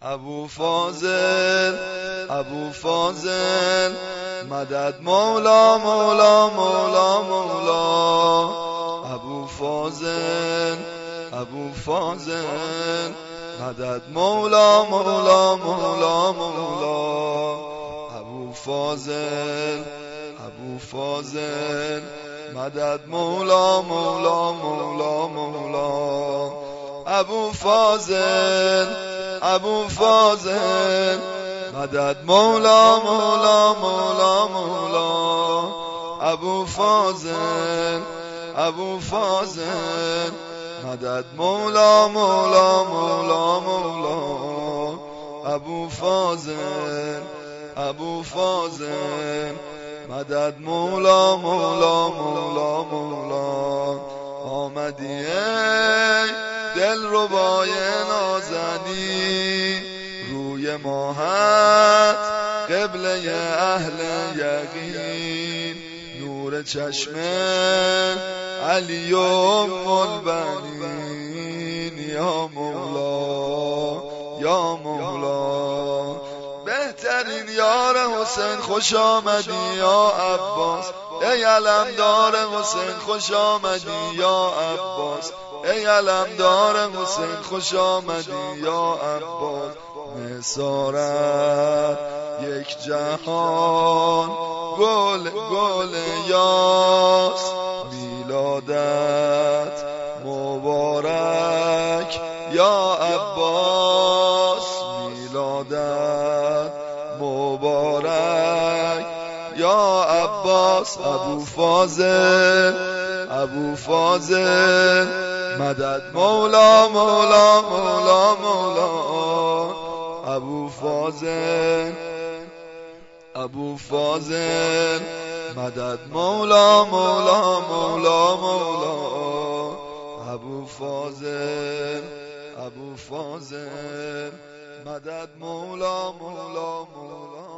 ابو فاضل ابو فاضل مدد مولا مولا مولا مولا ابو فاضل ابو فاضل مدد مولا مولا مولا مولا ابو فاضل ابو فاضل مدد مولا مولا مولا مولا ابو فاضل ابو فاضل مدد مولا مولا مولا مولا ابو فاضل ابو فاضل مدد مولا مولا مولا مولا ابو فاضل ابو فاضل مدد مولا مولا مولا مولا آمدی ای دلربای نازنی روی ماهت قبله اهل یقین نور چشم علی ام البنین یا مولا یا مولا بهترین یار حسین خوش آمدی یا عباس ای علمدار حسین خوش آمدی یا عباس ای علمدار حسین خوش آمدی یا عباس نثارت یک جهان گل گل یاس میلادت مبارک یا عباس میلادت مبارک یا عباس ابو فاضل ابو فاضل مدد مولا مولا مولا مولا ابو فاضل ابو فاضل مدد مولا مولا مولا مولا ابو فاضل ابو فاضل مدد مولا مولا مولا